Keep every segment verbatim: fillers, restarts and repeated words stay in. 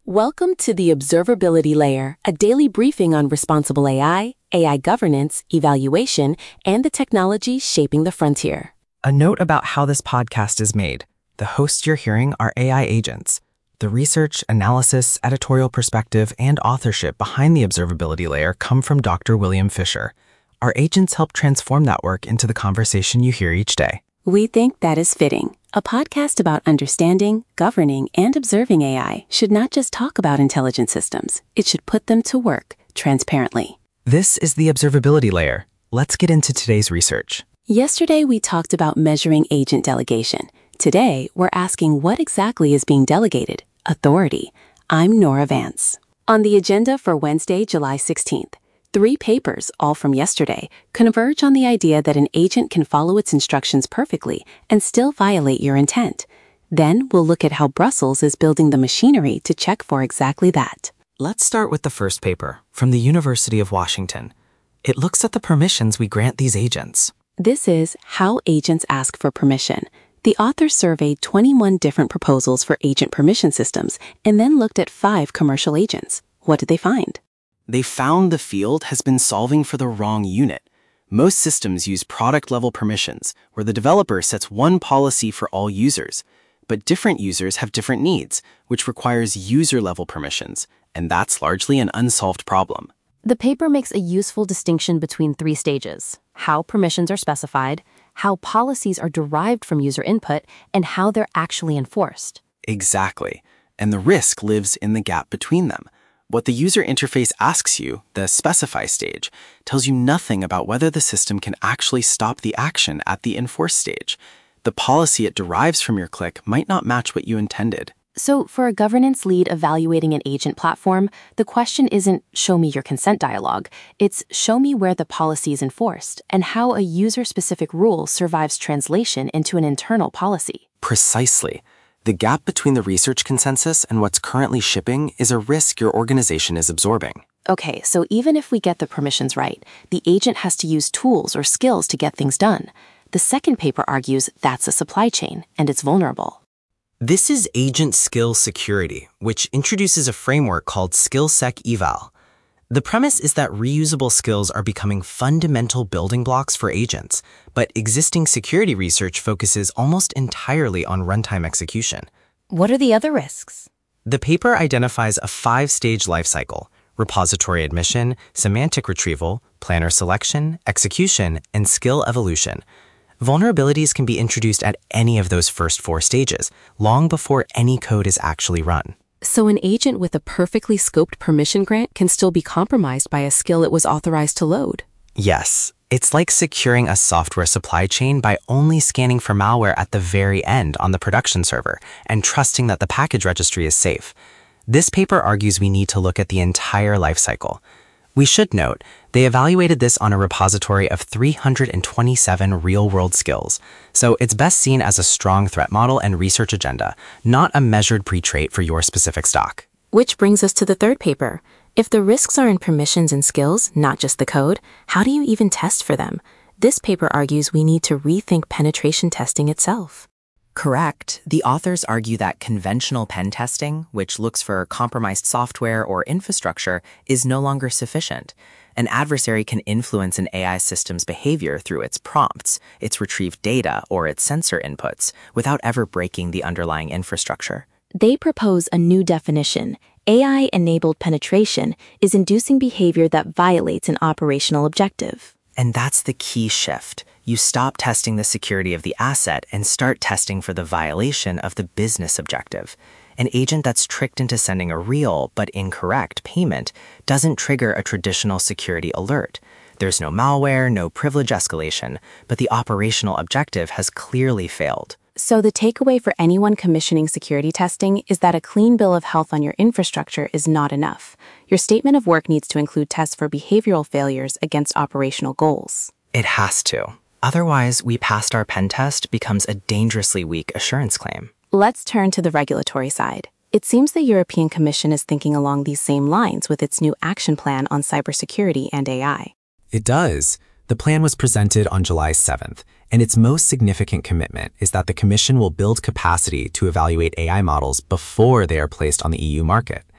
Welcome to the Observability Layer, a daily briefing on responsible A I, A I governance, evaluation, and the technology shaping the frontier. A note about how this podcast is made. The hosts you're hearing are A I agents. The research, analysis, editorial perspective, and authorship behind the Observability Layer come from Doctor William Fisher. Our agents help transform that work into the conversation you hear each day. We think that is fitting. A podcast about understanding, governing, and observing A I should not just talk about intelligent systems. It should put them to work transparently. This is the Observability Layer. Let's get into today's research. Yesterday, we talked about measuring agent delegation. Today, we're asking what exactly is being delegated. Authority. I'm Nora Vance. On the agenda for Wednesday, July sixteenth, three papers, all from yesterday, converge on the idea that an agent can follow its instructions perfectly and still violate your intent. Then we'll look at how Brussels is building the machinery to check for exactly that. Let's start with the first paper, from the University of Washington. It looks at the permissions we grant these agents. This is How Agents Ask for Permission. The authors surveyed twenty-one different proposals for agent permission systems and then looked at five commercial agents. What did they find? They found the field has been solving for the wrong unit. Most systems use product-level permissions, where the developer sets one policy for all users. But different users have different needs, which requires user-level permissions, and that's largely an unsolved problem. The paper makes a useful distinction between three stages: how permissions are specified, how policies are derived from user input, and how they're actually enforced. Exactly. And the risk lives in the gap between them. What the user interface asks you, the specify stage, tells you nothing about whether the system can actually stop the action at the enforce stage. The policy it derives from your click might not match what you intended. So for a governance lead evaluating an agent platform, the question isn't show me your consent dialog. It's show me where the policy is enforced and how a user-specific rule survives translation into an internal policy. Precisely. The gap between the research consensus and what's currently shipping is a risk your organization is absorbing. Okay, so even if we get the permissions right, the agent has to use tools or skills to get things done. The second paper argues that's a supply chain, and it's vulnerable. This is Agent Skill Security, which introduces a framework called SkillSec Eval. The premise is that reusable skills are becoming fundamental building blocks for agents, but existing security research focuses almost entirely on runtime execution. What are the other risks? The paper identifies a five-stage lifecycle: repository admission, semantic retrieval, planner selection, execution, and skill evolution. Vulnerabilities can be introduced at any of those first four stages, long before any code is actually run. So an agent with a perfectly scoped permission grant can still be compromised by a skill it was authorized to load. Yes, it's like securing a software supply chain by only scanning for malware at the very end on the production server and trusting that the package registry is safe. This paper argues we need to look at the entire lifecycle. We should note, they evaluated this on a repository of three hundred twenty-seven real-world skills, so it's best seen as a strong threat model and research agenda, not a measured pre-trait for your specific stock. Which brings us to the third paper. If the risks are in permissions and skills, not just the code, how do you even test for them? This paper argues we need to rethink penetration testing itself. Correct. The authors argue that conventional pen testing, which looks for compromised software or infrastructure, is no longer sufficient. An adversary can influence an A I system's behavior through its prompts, its retrieved data, or its sensor inputs, without ever breaking the underlying infrastructure. They propose a new definition. A I-enabled penetration is inducing behavior that violates an operational objective. And that's the key shift. You stop testing the security of the asset and start testing for the violation of the business objective. An agent that's tricked into sending a real but incorrect payment doesn't trigger a traditional security alert. There's no malware, no privilege escalation, but the operational objective has clearly failed. So the takeaway for anyone commissioning security testing is that a clean bill of health on your infrastructure is not enough. Your statement of work needs to include tests for behavioral failures against operational goals. It has to. Otherwise, we passed our pen test becomes a dangerously weak assurance claim. Let's turn to the regulatory side. It seems the European Commission is thinking along these same lines with its new action plan on cybersecurity and A I. It does. The plan was presented on July seventh, and its most significant commitment is that the Commission will build capacity to evaluate A I models before they are placed on the E U market.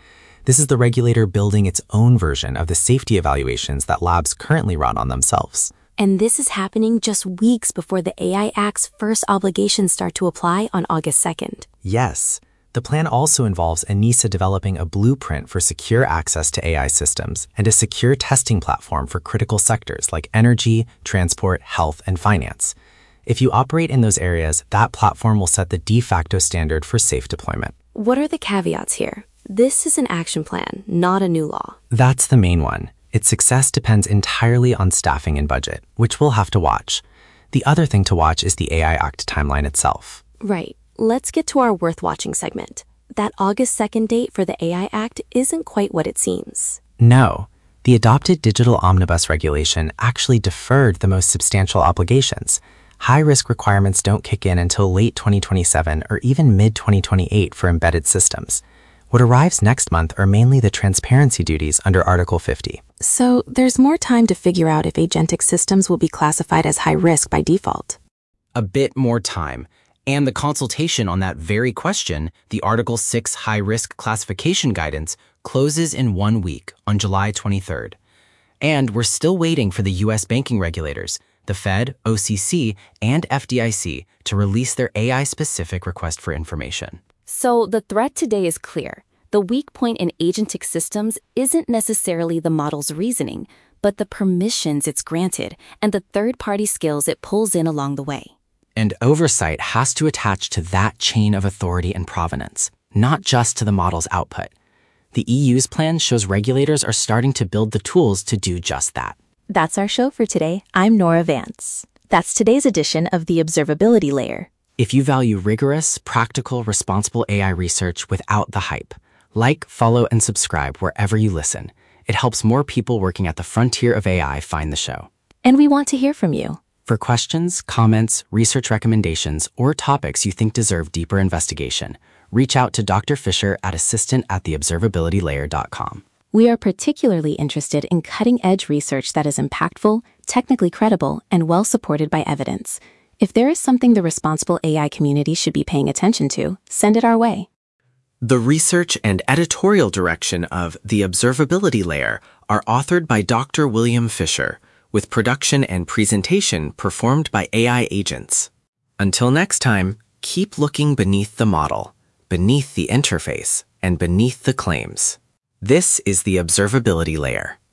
This is the regulator building its own version of the safety evaluations that labs currently run on themselves. And this is happening just weeks before the A I Act's first obligations start to apply on August second. Yes. The plan also involves ENISA developing a blueprint for secure access to A I systems and a secure testing platform for critical sectors like energy, transport, health, and finance. If you operate in those areas, that platform will set the de facto standard for safe deployment. What are the caveats here? This is an action plan, not a new law. That's the main one. Its success depends entirely on staffing and budget, which we'll have to watch. The other thing to watch is the A I Act timeline itself. Right. Let's get to our worth watching segment. That August second date for the A I Act isn't quite what it seems. No. The adopted Digital Omnibus regulation actually deferred the most substantial obligations. High-risk requirements don't kick in until late twenty twenty-seven or even mid twenty twenty-eight for embedded systems. What arrives next month are mainly the transparency duties under Article fifty. So there's more time to figure out if agentic systems will be classified as high risk by default. A bit more time. And the consultation on that very question, the Article six high-risk classification guidance, closes in one week on July twenty-third. And we're still waiting for the U S banking regulators, the Fed, O C C, and F D I C to release their A I-specific request for information. So the threat today is clear. The weak point in agentic systems isn't necessarily the model's reasoning, but the permissions it's granted and the third-party skills it pulls in along the way. And oversight has to attach to that chain of authority and provenance, not just to the model's output. The E U's plan shows regulators are starting to build the tools to do just that. That's our show for today. I'm Nora Vance. That's today's edition of the Observability Layer. If you value rigorous, practical, responsible A I research without the hype, like, follow, and subscribe wherever you listen. It helps more people working at the frontier of A I find the show. And we want to hear from you. For questions, comments, research recommendations, or topics you think deserve deeper investigation, reach out to Doctor Fisher at assistant at the observability layer dot com. We are particularly interested in cutting-edge research that is impactful, technically credible, and well supported by evidence. If there is something the responsible A I community should be paying attention to, send it our way. The research and editorial direction of The Observability Layer are authored by Doctor William Fisher, with production and presentation performed by A I agents. Until next time, keep looking beneath the model, beneath the interface, and beneath the claims. This is the Observability Layer.